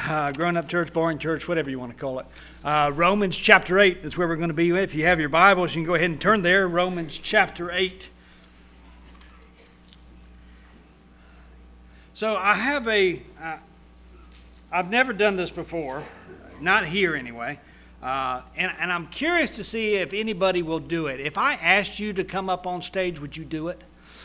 grown up church, boring church, whatever you want to call it. Romans chapter 8 is where we're going to be. If you have your Bibles, you can go ahead and turn there. Romans chapter 8. So I have I've never done this before, not here anyway, and I'm curious to see if anybody will do it. If I asked you to come up on stage, would you do it?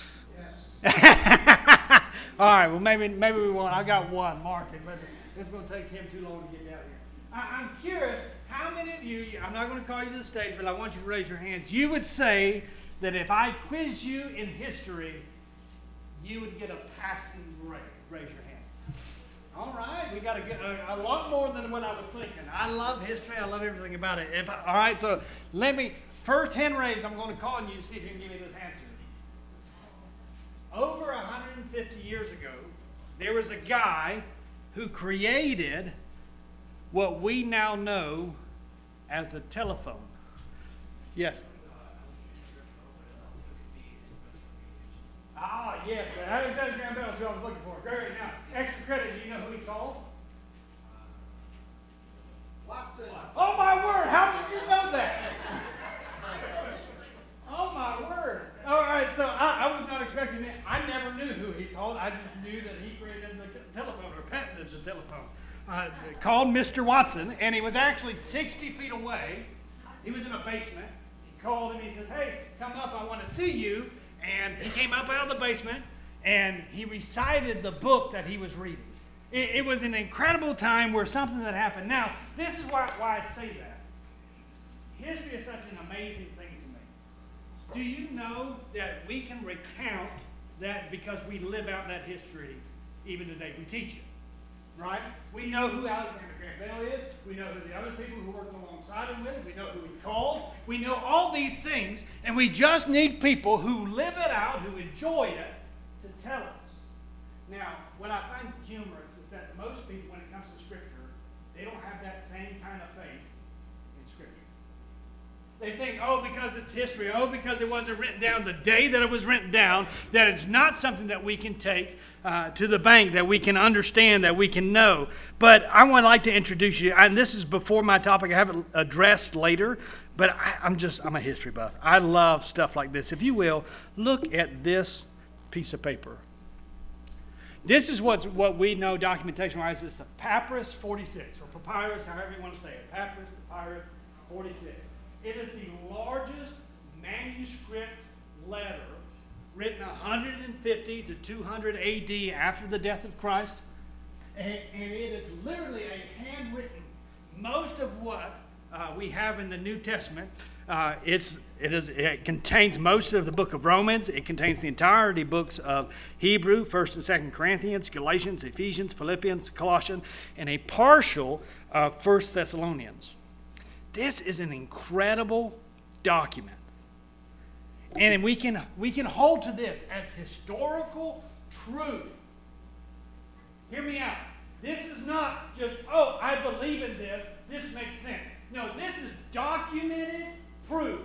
Yes. All right, well, maybe we won't. I got one, Mark, but it's going to take him too long to get down here. I'm curious, how many of you, I'm not going to call you to the stage, but I want you to raise your hands. You would say that if I quiz you in history, you would get a passing grade. Raise your hand. All right, we got a lot more than what I was thinking. I love history. I love everything about it. All right, so first hand raise, I'm going to call on you to see if you can give me this answer. Over 150 years ago, there was a guy who created what we now know as a telephone. Yes. Ah, yes. Alexander Graham Bell is who I was looking for. Great. Now, extra credit. Do you know who he called? Watson. Oh, my word. How did you know that? Oh, my word. All right, so I was not expecting it. I never knew who he called. I just knew that he created the telephone or patented the telephone. Called Mr. Watson, and he was actually 60 feet away. He was in a basement. He called and he says, "Hey, come up. I want to see you." And he came up out of the basement, and he recited the book that he was reading. It was an incredible time where something that happened. Now, this is why I say that. History is such an amazing thing to me. Do you know that we can recount that because we live out that history even today? We teach it, right? We know who Alexander Graham Bell is. We know who the other people who worked alongside him with. We know who he called. We know all these things, and we just need people who live it out, who enjoy it, to tell us. Now, what I find humorous is that most people, when it comes to Scripture, they don't have that same kind of faith in Scripture. They think, because it's history, because it wasn't written down the day that it was written down, that it's not something that we can take to the bank, that we can understand, that we can know. But I would like to introduce you, and this is before my topic. I have it addressed later, but I'm a history buff. I love stuff like this. If you will, look at this piece of paper. This is what we know documentation-wise is the Papyrus 46, or Papyrus, however you want to say it. Papyrus 46. It is the largest manuscript letter written 150 to 200 AD after the death of Christ. And it is literally a handwritten. Most of what we have in the New Testament, it contains most of the book of Romans. It contains the entirety books of Hebrew, 1st and 2nd Corinthians, Galatians, Ephesians, Philippians, Colossians, and a partial of 1st Thessalonians. This is an incredible document. And we can hold to this as historical truth. Hear me out. This is not just, I believe in this. This makes sense. No, this is documented proof.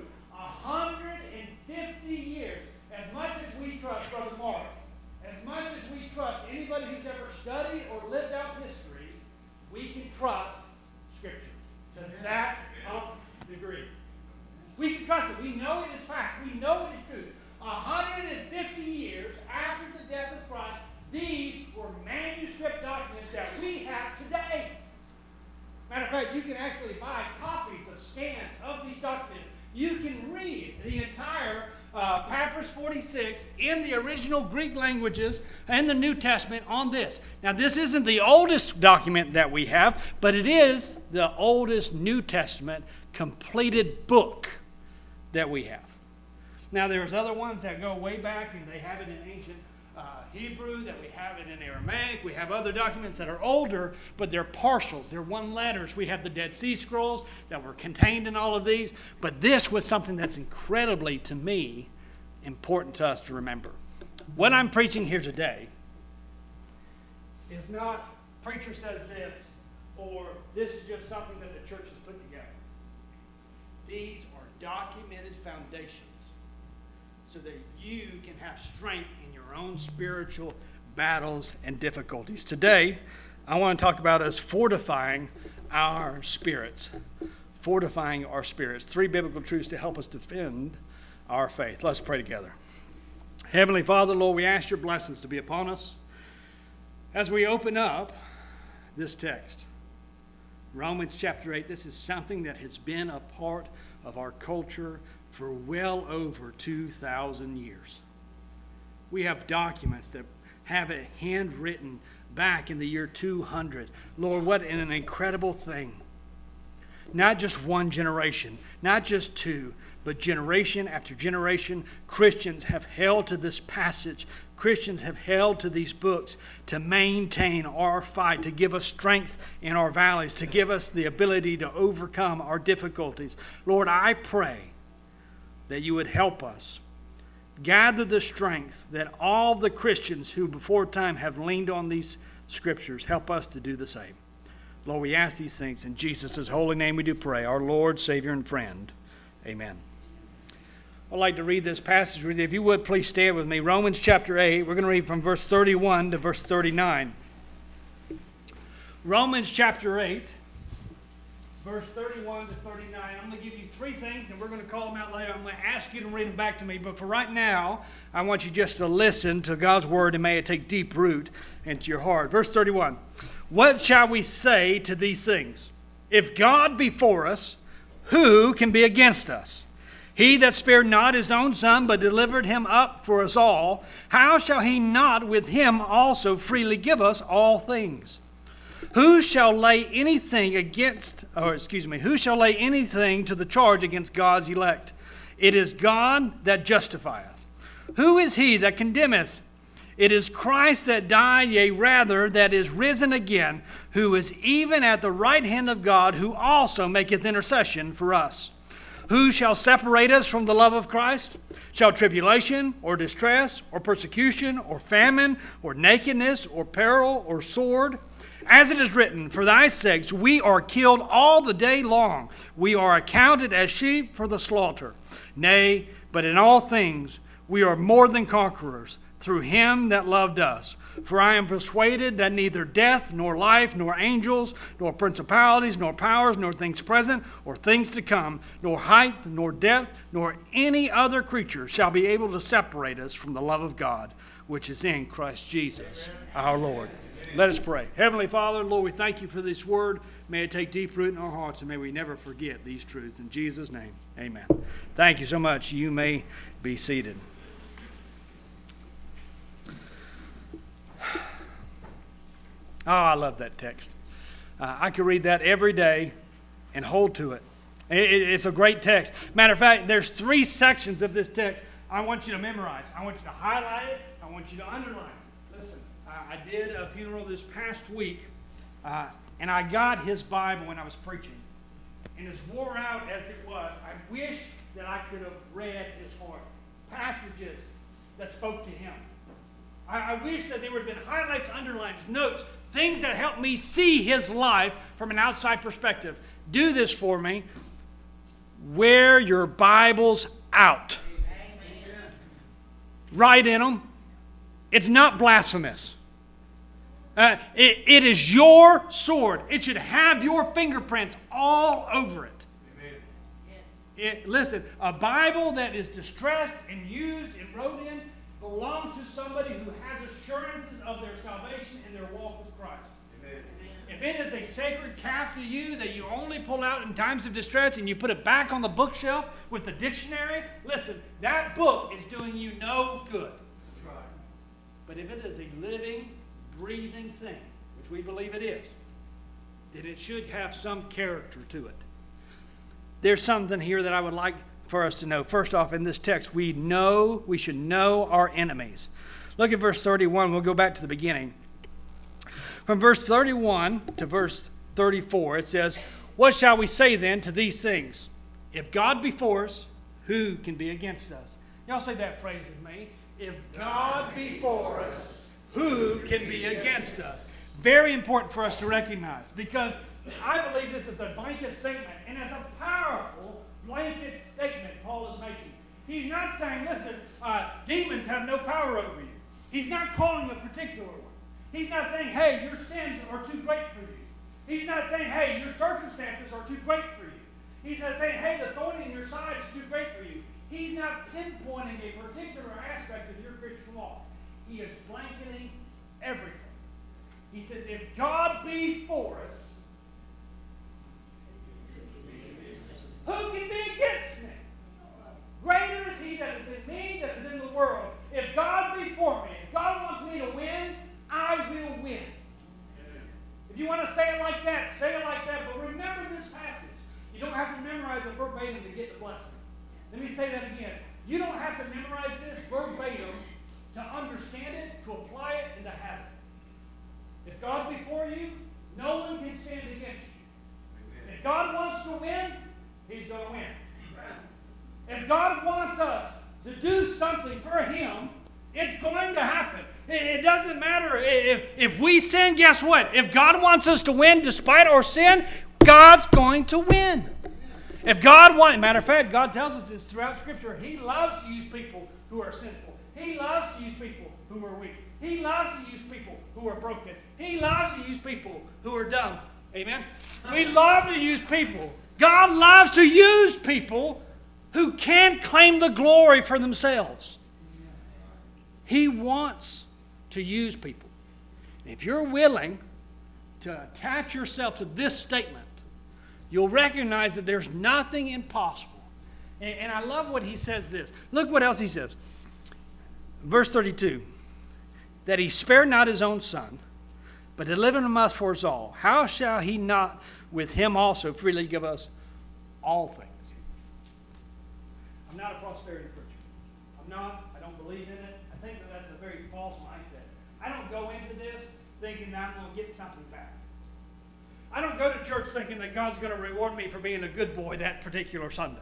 150 years. As much as we trust Brother Mark, as much as we trust anybody who's ever studied or lived out history, we can trust Scripture to that degree. We can trust it. We know it is fact. We know it is true. 150 years after the death of Christ, these were manuscript documents that we have today. Matter of fact, you can actually buy copies of scans of these documents. You can read the entire Papyrus 46 in the original Greek languages and the New Testament on this. Now, this isn't the oldest document that we have, but it is the oldest New Testament completed book that we have. Now, there's other ones that go way back, and they have it in ancient Hebrew, that we have it in Aramaic. We have other documents that are older, but they're partials. They're one letters. We have the Dead Sea Scrolls that were contained in all of these, but this was something that's incredibly, to me, important to us to remember. What I'm preaching here today is not, preacher says this, or this is just something that the church has put together. These are documented foundations so that you can have strength in your own spiritual battles and difficulties. Today, I want to talk about us fortifying our spirits. Fortifying our spirits. 3 biblical truths to help us defend our faith. Let's pray together. Heavenly Father, Lord, we ask your blessings to be upon us as we open up this text. Romans chapter 8, this is something that has been a part of our culture for well over 2,000 years. We have documents that have it handwritten back in the year 200. Lord, what an incredible thing. Not just one generation, not just two, but generation after generation, Christians have held to this passage. Christians have held to these books to maintain our fight, to give us strength in our valleys, to give us the ability to overcome our difficulties. Lord, I pray that you would help us gather the strength that all the Christians who before time have leaned on these scriptures, help us to do the same. Lord, we ask these things in Jesus' holy name we do pray, our Lord, Savior, and friend. Amen. I'd like to read this passage with you. If you would, please stand with me. Romans chapter 8, we're going to read from verse 31 to verse 39. Romans chapter 8, verse 31 to 39. I'm going to give you 3 things, and we're going to call them out later. I'm going to ask you to read them back to me. But for right now, I want you just to listen to God's word, and may it take deep root into your heart. Verse 31. What shall we say to these things? If God be for us, who can be against us? He that spared not his own son, but delivered him up for us all, how shall he not with him also freely give us all things? Who shall lay anything to the charge against God's elect? It is God that justifieth. Who is he that condemneth? It is Christ that died, yea, rather, that is risen again, who is even at the right hand of God, who also maketh intercession for us. Who shall separate us from the love of Christ? Shall tribulation, or distress, or persecution, or famine, or nakedness, or peril, or sword? As it is written, for thy sakes we are killed all the day long. We are accounted as sheep for the slaughter. Nay, but in all things we are more than conquerors, through him that loved us. For I am persuaded that neither death, nor life, nor angels, nor principalities, nor powers, nor things present, or things to come, nor height, nor depth, nor any other creature shall be able to separate us from the love of God, which is in Christ Jesus, our Lord. Let us pray. Heavenly Father, Lord, we thank you for this word. May it take deep root in our hearts, and may we never forget these truths. In Jesus' name, amen. Thank you so much. You may be seated. Oh, I love that text. I could read that every day and hold to it. It's a great text. Matter of fact, there's 3 sections of this text I want you to memorize. I want you to highlight it. I want you to underline it. Listen, I did a funeral this past week, and I got his Bible when I was preaching. And as wore out as it was, I wish that I could have read his heart. Passages that spoke to him. I wish that there would have been highlights, underlines, notes, things that helped me see his life from an outside perspective. Do this for me. Wear your Bibles out. Amen. Write in them. It's not blasphemous. It is your sword. It should have your fingerprints all over it. Amen. Listen, a Bible that is distressed and used and wrote in belongs to somebody who has assurances of their salvation and their walk with Christ. Amen. If it is a sacred calf to you that you only pull out in times of distress and you put it back on the bookshelf with the dictionary, listen, that book is doing you no good. That's right. But if it is a living, breathing thing, which we believe it is, then it should have some character to it. There's something here that I would like for us to know. First off, in this text, we should know our enemies. Look at verse 31. We'll go back to the beginning. From verse 31 to verse 34, it says, what shall we say then to these things? If God be for us, who can be against us? Y'all say that phrase with me. If God be for us, who can be against us? Very important for us to recognize, because I believe this is a blanket statement, and it's a powerful blanket statement Paul is making. He's not saying, listen, demons have no power over you. He's not calling a particular one. He's not saying, hey, your sins are too great for you. He's not saying, hey, your circumstances are too great for you. He's not saying, hey, the thorn in your side is too great for you. He's not pinpointing a particular aspect of your Christian walk. He is blanketing everything. He says, if God be for us, who can be against me? Greater is he that is in me that is in the world. If God be for me, if God wants me to win, I will win. If you want to say it like that, say it like that. But remember this passage. You don't have to memorize it verbatim to get the blessing. Let me say that again. You don't have to memorize this verbatim to understand it, to apply it, and to have it. If God be for you, no one can stand against you. If God wants to win, He's going to win. If God wants us to do something for Him, it's going to happen. It doesn't matter if we sin, guess what? If God wants us to win despite our sin, God's going to win. If God wants, matter of fact, God tells us this throughout Scripture. He loves to use people who are sinful. He loves to use people who are weak. He loves to use people who are broken. He loves to use people who are dumb. Amen? We love to use people. God loves to use people who can't claim the glory for themselves. He wants to use people. And if you're willing to attach yourself to this statement, you'll recognize that there's nothing impossible. And I love what he says this. Look what else he says. Verse 32. That he spared not his own son, but delivered him up for us all. How shall he not with him also freely give us all things? I'm not a prosperity preacher. I'm not. I don't believe in it. I think that that's a very false mindset. I don't go into this thinking that I'm going to get something back. I don't go to church thinking that God's going to reward me for being a good boy that particular Sunday.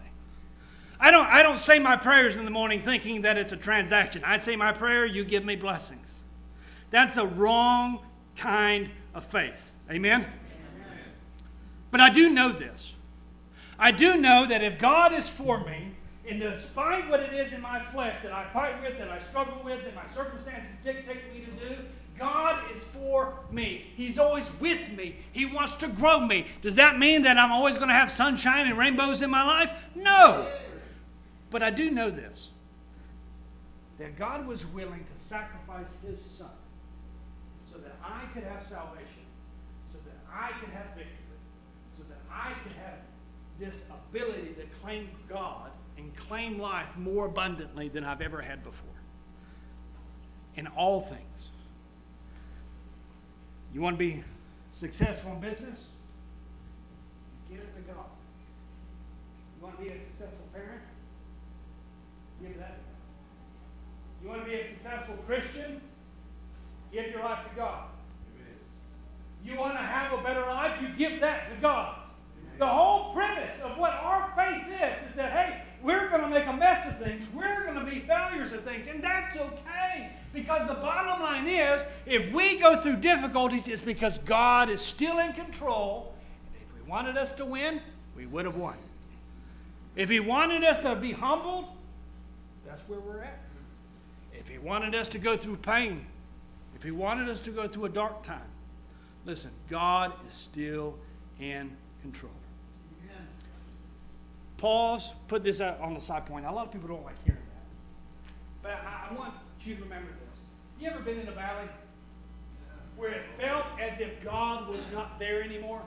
I don't say my prayers in the morning thinking that it's a transaction. I say my prayer, you give me blessings. That's the wrong kind of faith. Amen? Amen? But I do know this. I do know that if God is for me, and despite what it is in my flesh that I fight with, that I struggle with, that my circumstances dictate me to do, God is for me. He's always with me. He wants to grow me. Does that mean that I'm always going to have sunshine and rainbows in my life? No. But I do know this, that God was willing to sacrifice His Son so that I could have salvation, so that I could have victory, so that I could have this ability to claim God and claim life more abundantly than I've ever had before. In all things. You want to be successful in business? Give it to God. You want to be a successful parent? Give that to God. You want to be a successful Christian? Give your life to God. Amen. You want to have a better life? You give that to God. Amen. The whole premise of what our faith is that, hey, we're going to make a mess of things. We're going to be failures of things. And that's okay. Because the bottom line is, if we go through difficulties, it's because God is still in control. And if He wanted us to win, we would have won. If He wanted us to be humbled, that's where we're at. If He wanted us to go through pain, if He wanted us to go through a dark time, listen, God is still in control. Amen. Pause, put this out on the side point. A lot of people don't like hearing that. But I want you to remember this. You ever been in a valley where it felt as if God was not there anymore?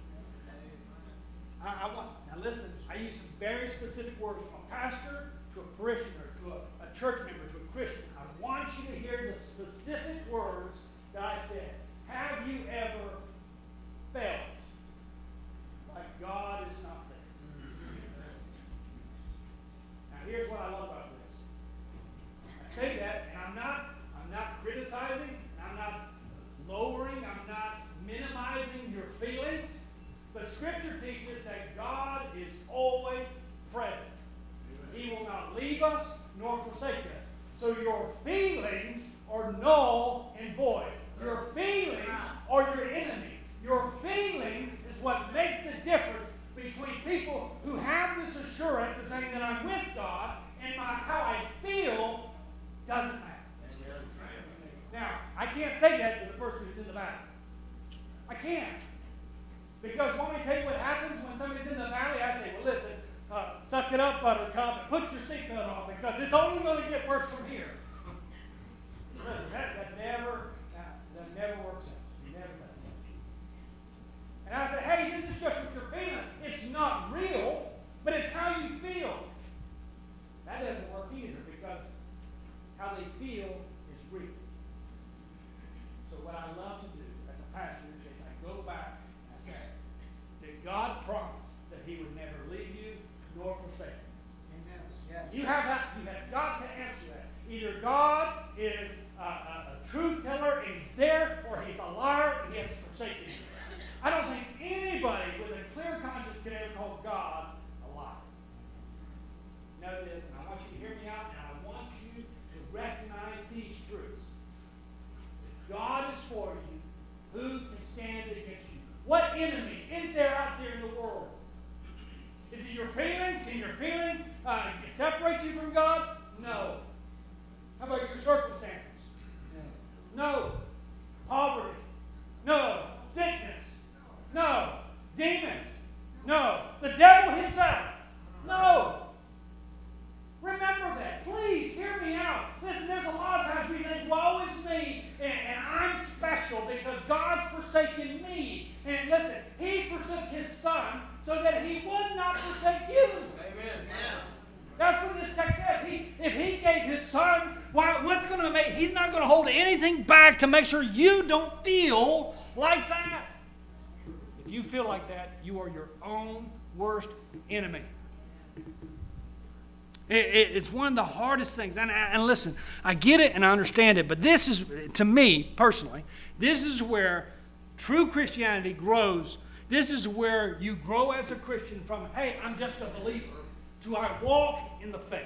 Now listen, I use some very specific words from a pastor to a parishioner, to a church member, to a Christian. I want you to hear the specific words that I said. Have you ever felt like God is not there? Now here's what I love about this. I say that, and I'm not criticizing, I'm not lowering, I'm not minimizing your feelings, but Scripture teaches that God is always present. He will not leave us nor forsake us. So your feelings are null and void. Your feelings are your enemy. Because want me to tell you what happens when somebody's in the valley? I say, well, listen, suck it up, Buttercup, and put your seatbelt on because it's only going to get worse from here. Listen, that never works out. It never does. And I say, hey, this is just what you're feeling. It's not real, but it's how you feel. That doesn't work either because how they feel is real. So what I love to do as a pastor is I go back and I say, did God promise that He would never leave you nor forsake you? Amen. Yes. You have got to answer that. Either God is a truth teller and He's there, or He's a liar and He has forsaken you. I don't think anybody with a clear conscience can ever call God a liar. Know this, and I want you to hear me out, and I want you to recognize these truths. If God is for you, who can stand against you? What enemy is there out there in the world? Is it your feelings? Can your feelings separate you from God? No. How about your circumstances? No. Poverty? No. Sickness? No. Demons? No. The devil himself? No. Remember that. Please hear me out. Listen, there's a lot of times we think, woe is me, and I'm special because God's forsaken me. And listen, He forsook His Son so that He would not forsake you. Amen. That's what this text says. If He gave His Son, what's going to make? He's not going to hold anything back to make sure you don't feel like that. If you feel like that, you are your own worst enemy. It's one of the hardest things. And listen, I get it and I understand it, but this is, to me personally, this is where true Christianity grows. This is where you grow as a Christian from, hey, I'm just a believer, to I walk in the faith.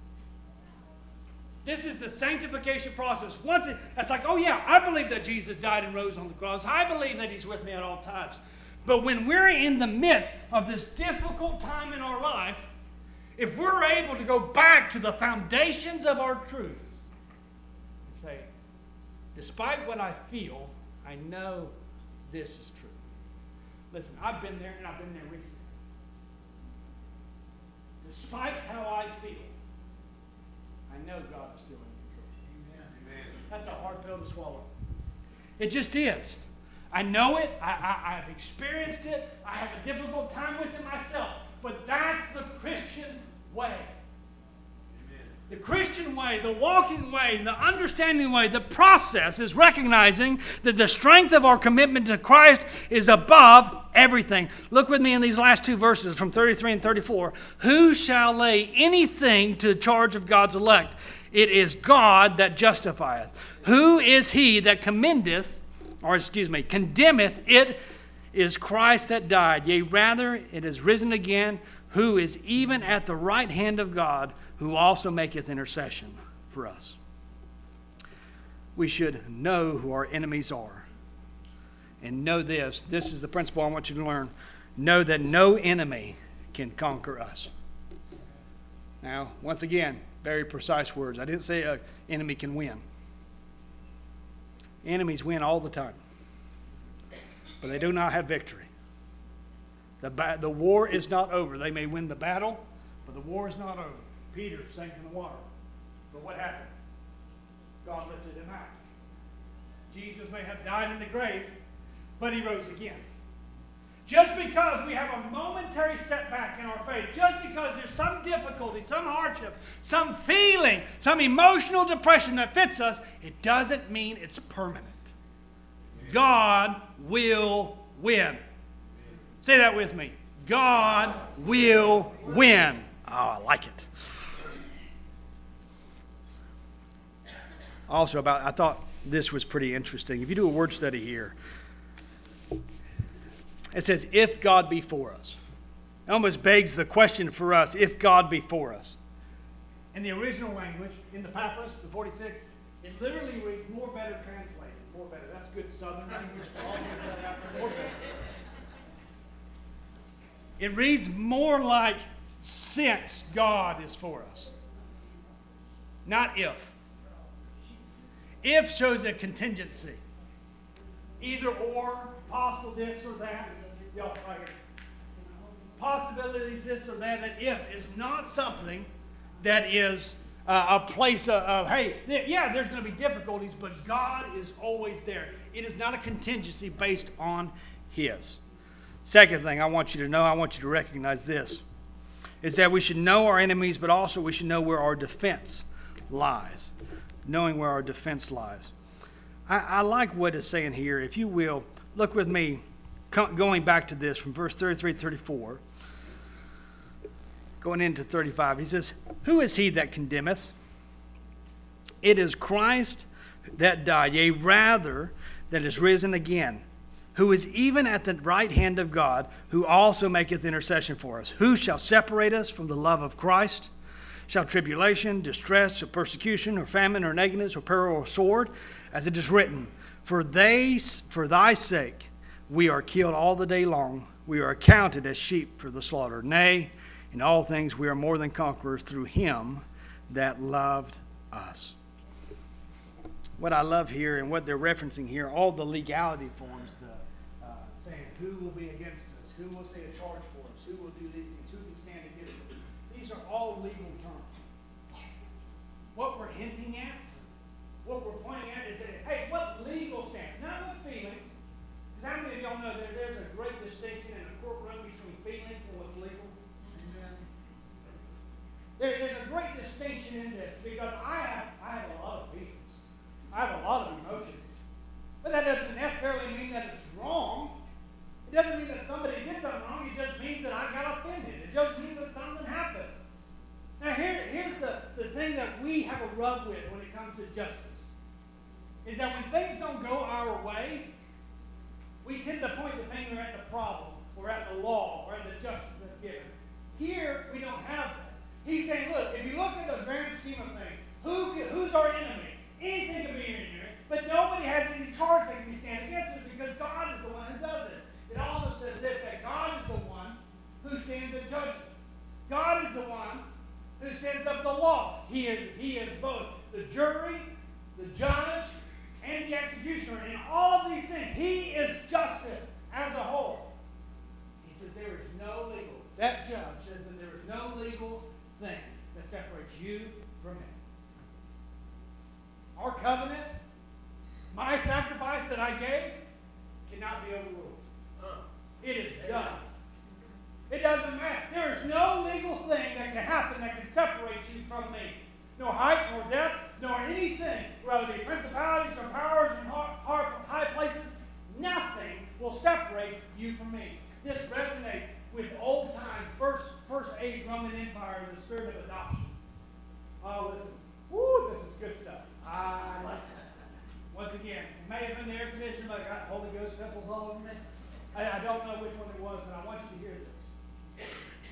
This is the sanctification process. It's like, oh yeah, I believe that Jesus died and rose on the cross. I believe that He's with me at all times. But when we're in the midst of this difficult time in our life, if we're able to go back to the foundations of our truth and say, despite what I feel, I know this is true. Listen, I've been there and I've been there recently. Despite how I feel, I know God is still in control. Amen. That's a hard pill to swallow. It just is. I know it. I've experienced it. I have a difficult time with it myself. But that's the Christian way. Amen. The Christian way, the walking way, the understanding way, the process is recognizing that the strength of our commitment to Christ is above everything. Look with me in these last two verses from 33 and 34. Who shall lay anything to the charge of God's elect? It is God that justifieth. Who is he that condemneth? It is Christ that died. Yea, rather, it is risen again, who is even at the right hand of God, who also maketh intercession for us. We should know who our enemies are. And know this. This is the principle I want you to learn. Know that no enemy can conquer us. Now, once again, very precise words. I didn't say an enemy can win. Enemies win all the time. But they do not have victory. The war is not over. They may win the battle, but the war is not over. Peter sank in the water. But what happened? God lifted him out. Jesus may have died in the grave, but He rose again. Just because we have a momentary setback in our faith, just because there's some difficulty, some hardship, some feeling, some emotional depression that fits us, it doesn't mean it's permanent. God will win. Say that with me. God will win. Oh, I like it. Also, I thought this was pretty interesting. If you do a word study here, it says, if God be for us. It almost begs the question for us, if God be for us. In the original language, in the Papyrus, the 46, it literally reads more better translated. More better. That's good Southern language for all you that out there. More better. It reads more like since God is for us. Not if. If shows a contingency. Either or, possible this or that. y'all like it. Possibilities, this or that, that if is not something that is a place of, hey, yeah, there's going to be difficulties, but God is always there. It is not a contingency based on His. Second thing I want you to know, I want you to recognize this, is that we should know our enemies, but also we should know where our defense lies. Knowing where our defense lies. I like what it's saying here. If you will, look with me, going back to this from verse 33, 34, going into 35. He says, who is he that condemneth? It is Christ that died, yea, rather, that is risen again, who is even at the right hand of God, who also maketh intercession for us. Who shall separate us from the love of Christ? Shall tribulation, distress, or persecution, or famine, or nakedness, or peril, or sword? As it is written, for thy sake we are killed all the day long. We are accounted as sheep for the slaughter. Nay, in all things we are more than conquerors through him that loved us. What I love here and what they're referencing here, all the legality forms, saying who will be against us, who will say a charge for us, who will do these things, who can stand against us. These are all legal terms. What we're hinting at, what we're pointing at is that, hey, what legal stance? Not with feelings. Because how many of y'all know that there's a great distinction in a courtroom between feelings and what's legal? Amen. There's a great distinction in this because I have a lot of feelings. I have a lot of emotions. But that doesn't necessarily mean that it's wrong. It doesn't mean that somebody did something wrong. It just means that I got offended. It just means that something happened. Now here's the thing that we have a rub with when it comes to justice. Is that when things don't go our way, we tend to point the finger at the problem, or at the law, or at the justice that's given. Here, we don't have that. He's saying, look, if you look at the grand scheme of things, who's our enemy? Anything can be an enemy, but nobody has any charge that can be stand against it because God is the one who does it. It also says this, that God is the one who stands in judgment. God is the one who sends up the law. He is both the jury, the judge, and the executioner. In all of these things, he is justice as a whole. He says there is no legal. That judge says that there is no legal thing that separates you from him. Our covenant, my sacrifice that I gave, cannot be overruled. It is done. It doesn't matter. There is no legal thing that can happen that can separate you from me. No height, nor depth, nor anything, whether it be principalities or powers in high places, nothing will separate you from me. This resonates with old-time, first-age Roman Empire, the spirit of adoption. Oh, listen. Woo, this is good stuff. I like that. Once again, it may have been the air conditioner, but I got Holy Ghost pimples all over me. I don't know which one it was, but I want you to hear this.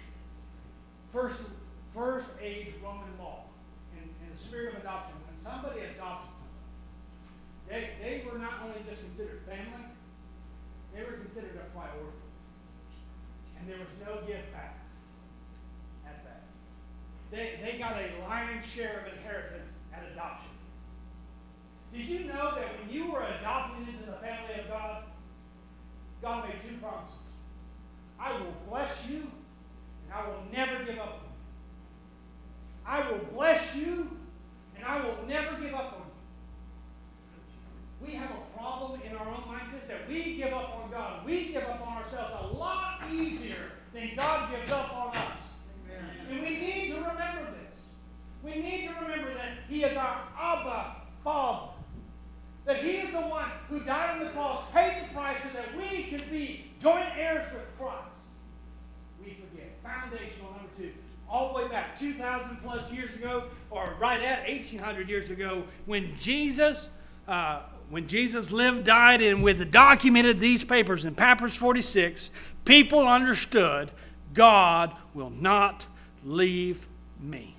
First age Roman law, in the spirit of adoption, when somebody adopted somebody, they were not only just considered family, they were considered a priority. And there was no give backs at that. They got a lion's share of inheritance at adoption. Did you know that when you were adopted into the family of God, God made two promises. I will bless you, and I will never give up on you. I will bless you, and I will never give up on you. We have a problem in our own mindsets that we give up on God. We give up on ourselves a lot easier than God gives up on us. Amen. And we need to remember this. We need to remember that He is our Abba Father. That He is the one who died on the cross, paid the price so that we could be joint heirs with Christ. We forget. Foundational number two. All the way back 2,000 plus years ago, or right at 1,800 years ago, when Jesus lived, died, and with documented these papers in Papyrus 46, people understood God will not leave me.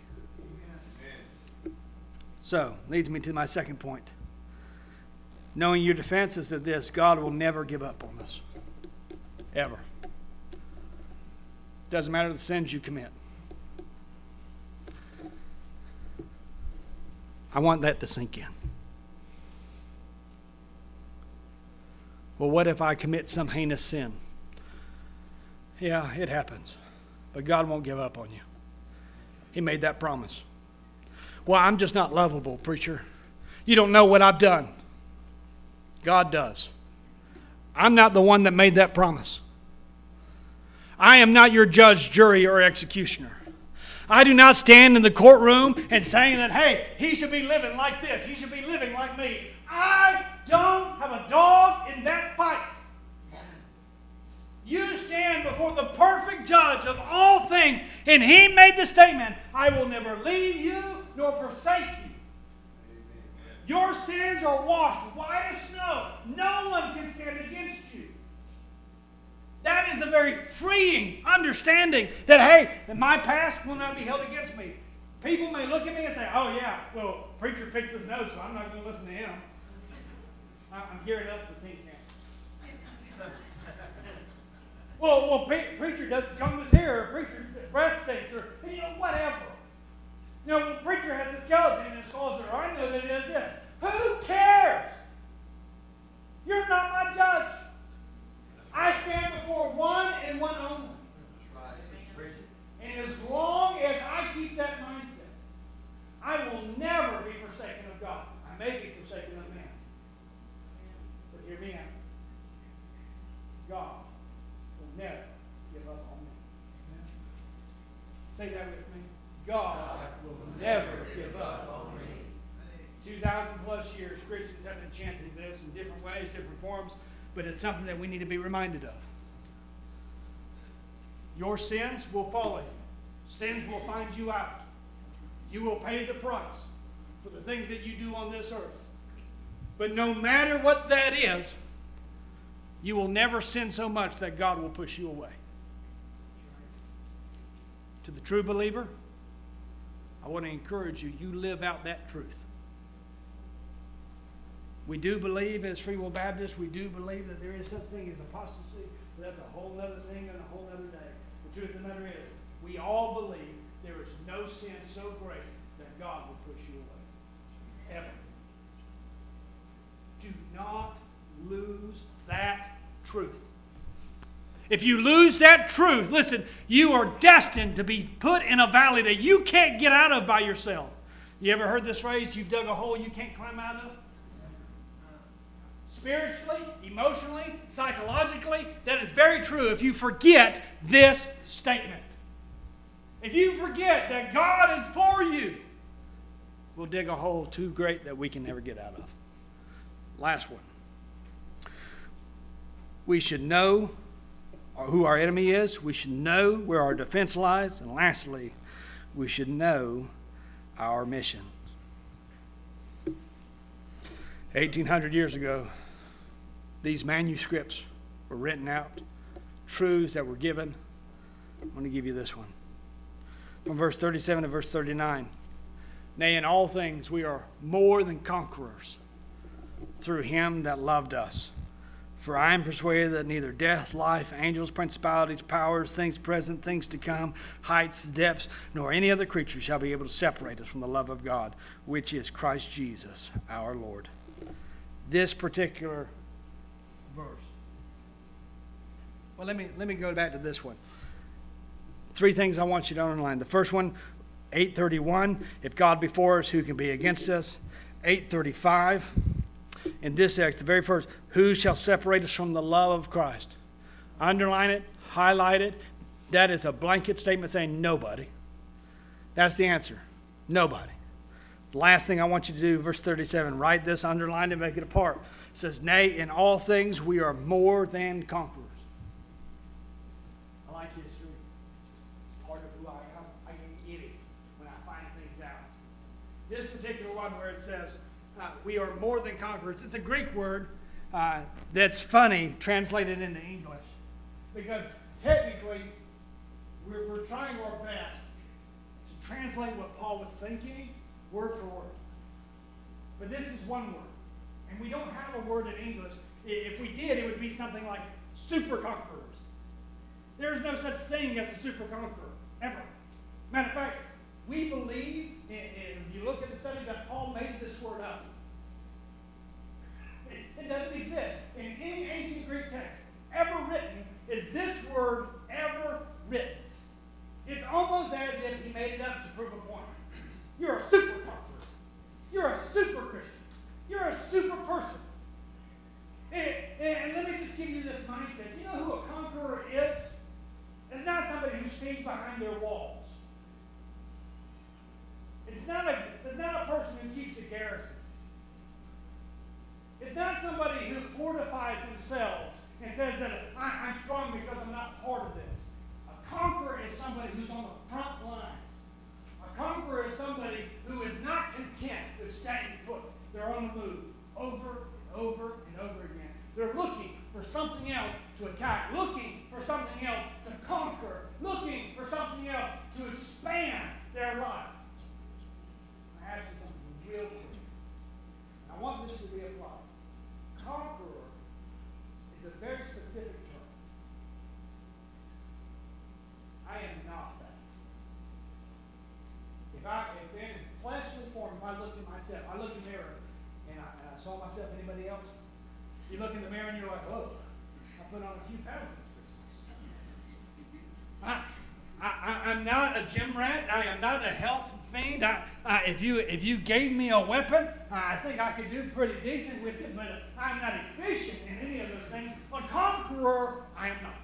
So, leads me to my second point. Knowing your defense is that this, God will never give up on us. Ever. Doesn't matter the sins you commit. I want that to sink in. Well, what if I commit some heinous sin? Yeah, it happens. But God won't give up on you. He made that promise. Well, I'm just not lovable, preacher. You don't know what I've done. God does. I'm not the one that made that promise. I am not your judge, jury, or executioner. I do not stand in the courtroom and saying that, hey, he should be living like this. He should be living like me. I don't have a dog in that fight. You stand before the perfect judge of all things, and he made the statement, I will never leave you nor forsake you. Your sins are washed white as snow. No one can stand against you. That is a very freeing understanding that, hey, my past will not be held against me. People may look at me and say, oh yeah, well, preacher picks his nose, so I'm not going to listen to him. I'm gearing up for teen camp. Well, preacher doesn't comb his hair, or preacher breast stinks, or whatever. Well, preacher has a skeleton in his closet, or I know that he does this. Who cares? You're not my judge. I stand before one and one only. And as long as I keep that mindset, I will never be forsaken of God. I may be forsaken of man. But hear me out. God will never give up on me. Say that with me. God will never give up on me. 2,000 plus years, Christians have been chanting this in different ways, different forms, but it's something that we need to be reminded of. Your sins will follow you. Sins will find you out. You will pay the price for the things that you do on this earth. But no matter what that is, you will never sin so much that God will push you away. To the true believer, I want to encourage you, you live out that truth. We do believe, as Free Will Baptists, we do believe that there is such thing as apostasy, but that's a whole other thing and a whole other day. The truth of the matter is, we all believe there is no sin so great that God will push you away. Ever. Do not lose that truth. If you lose that truth, listen, you are destined to be put in a valley that you can't get out of by yourself. You ever heard this phrase, you've dug a hole you can't climb out of? Spiritually, emotionally, psychologically, that is very true if you forget this statement. If you forget that God is for you, we'll dig a hole too great that we can never get out of. Last one. We should know who our enemy is. We should know where our defense lies. And lastly, we should know our mission. 1,800 years ago, these manuscripts were written out, truths that were given. I'm going to give you this one. From verse 37 to verse 39. Nay, in all things we are more than conquerors through him that loved us. For I am persuaded that neither death, life, angels, principalities, powers, things present, things to come, heights, depths, nor any other creature shall be able to separate us from the love of God, which is Christ Jesus our Lord. This particular verse. Well, let me go back to this one. 3 things I want you to underline. The first one, 8:31, if God be for us, who can be against us? 8:35, in this text, the very first, who shall separate us from the love of Christ? Underline it, highlight it. That is a blanket statement saying nobody. That's the answer. Nobody. The last thing I want you to do, verse 37, write this, underline it, make it a part. It says, nay, in all things we are more than conquerors. I like history. It's part of who I am. I get giddy when I find things out. This particular one where it says, we are more than conquerors. It's a Greek word that's funny translated into English. Because technically, we're trying our best to translate what Paul was thinking word for word. But this is one word. And we don't have a word in English. If we did, it would be something like super conquerors. There's no such thing as a super conqueror, ever. Matter of fact, we believe, and if you look at the study, that Paul made this word up. It doesn't exist. In any ancient Greek text ever written is this word ever behind their walls. It's not a person who keeps a garrison. It's not somebody who fortifies themselves and says that I'm strong because I'm not part of this. A conqueror is somebody who's on the front lines. A conqueror is somebody who is not content with staying put. They're on the move over and over and over again. They're looking for something else to attack, looking for something else to conquer, looking for something else to expand their life. I ask you something real quick. I want this to be applied. Conqueror is a very specific term. I am not that. If in fleshly form, if I looked at myself, I looked in the mirror and I saw myself, anybody else? You look in the mirror and you're like, whoa, I put on a few pounds this Christmas. I'm not a gym rat. I am not a health fiend. If you gave me a weapon, I think I could do pretty decent with it, but I'm not efficient in any of those things. A conqueror, I am not.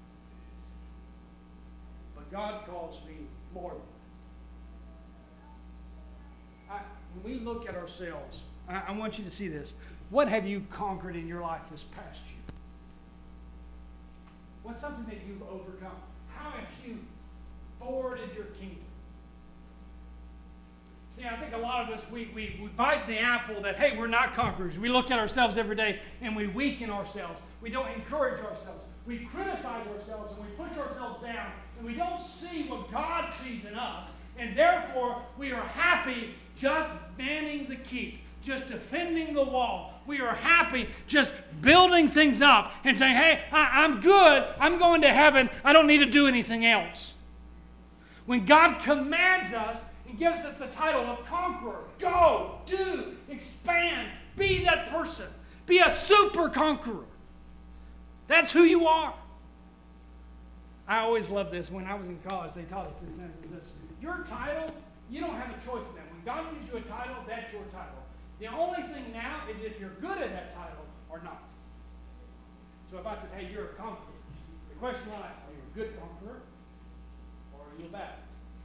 But God calls me more than that. When we look at ourselves, I want you to see this. What have you conquered in your life this past year? What's something that you've overcome? How have you forwarded your kingdom? See, I think a lot of us, we bite the apple that, hey, we're not conquerors. We look at ourselves every day and we weaken ourselves. We don't encourage ourselves. We criticize ourselves and we push ourselves down and we don't see what God sees in us. And therefore, we are happy just manning the keep, just defending the wall. We are happy just building things up and saying, hey, I'm good. I'm going to heaven. I don't need to do anything else. When God commands us and gives us the title of conqueror, go, do, expand, be that person. Be a super conqueror. That's who you are. I always loved this. When I was in college, they taught us this. Your title, you don't have a choice in that. When God gives you a title, that's your title. The only thing now is if you're good at that title or not. So if I said, hey, you're a conqueror, the question lies, are you a good conqueror or are you a bad?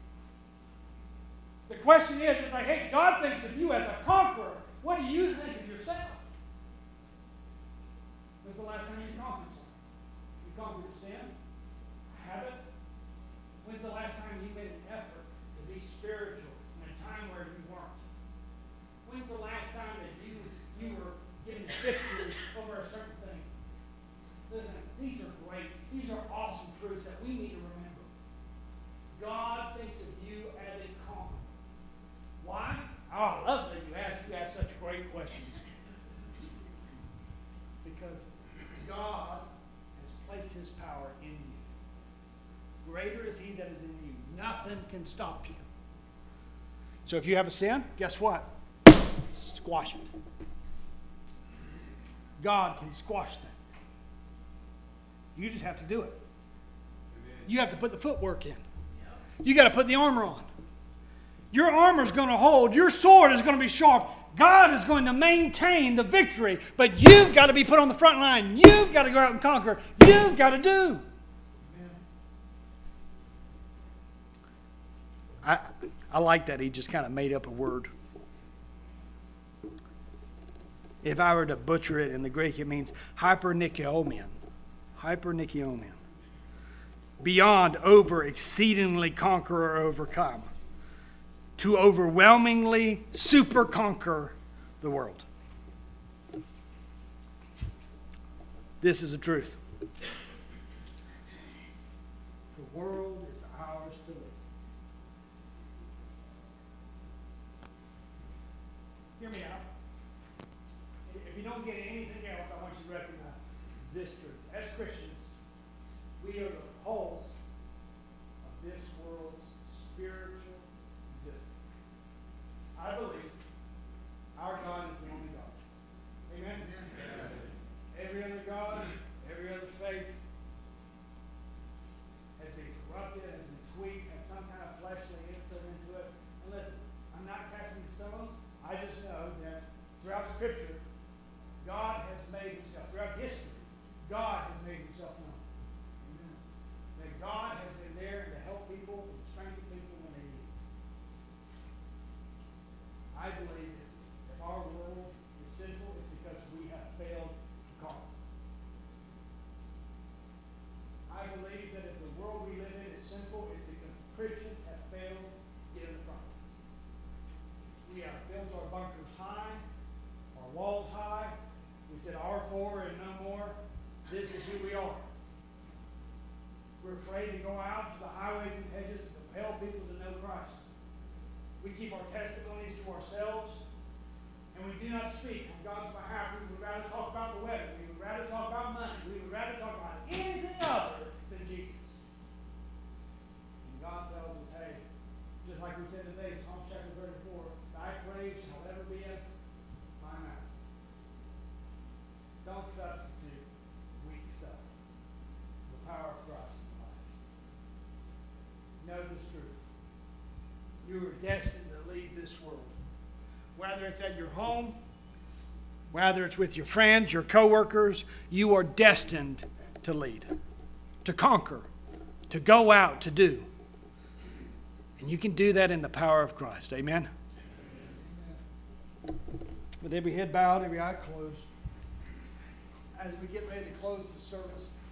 The question is, it's like, hey, God thinks of you as a conqueror. What do you think of yourself? When's the last time you conquered something? You conquered sin? A habit? When's the last time you made an effort to be spiritual in a time where you weren't? When's the last time that you were given victory over a certain thing? Listen, these are great. These are awesome truths that we need to remember. God thinks of you as a conqueror. Why? Oh, I love that you ask such great questions. Because God has placed His power in you. Greater is He that is in you. Nothing can stop you. So if you have a sin, guess what? Squash it. God can squash that. You just have to do it. You have to put the footwork in. You got to put the armor on. Your armor is going to hold. Your sword is going to be sharp. God is going to maintain the victory. But you've got to be put on the front line. You've got to go out and conquer. You've got to do. I like that he just kind of made up a word. If I were to butcher it in the Greek, it means hypernikiomen. Hypernikiomen. Beyond, over, exceedingly conquer or overcome. To overwhelmingly super conquer the world. This is the truth. The world is ours to live. Hear me out. If you don't get anything else, I want you to recognize this truth. As Christians, we are the pulse of this world's spiritual existence. I believe our God is the only God. Amen? Amen. Every other God, every other faith has been corrupted, has been tweaked, has some kind of fleshly insert into it. And listen, I'm not casting stones. I just know that throughout Scripture, God has made Himself, throughout history, God has made Himself known. Amen. That God has been there to help This is who we are. We're afraid to go out to the highways and hedges to compel people to know Christ. We keep our testimonies to ourselves, and we do not speak on God's behalf. We would rather talk about the weather. We would rather talk about money. We would rather talk about anything other than Jesus. And God tells us, hey, just like we said today, Psalm chapter 34, thy praise shall ever be in my mouth. Don't substitute weak stuff. The power of Christ in life. Know this truth. You are destined to lead this world. Whether it's at your home, whether it's with your friends, your coworkers, you are destined to lead, to conquer, to go out, to do. And you can do that in the power of Christ. Amen? With every head bowed, every eye closed, as we get ready to close the service,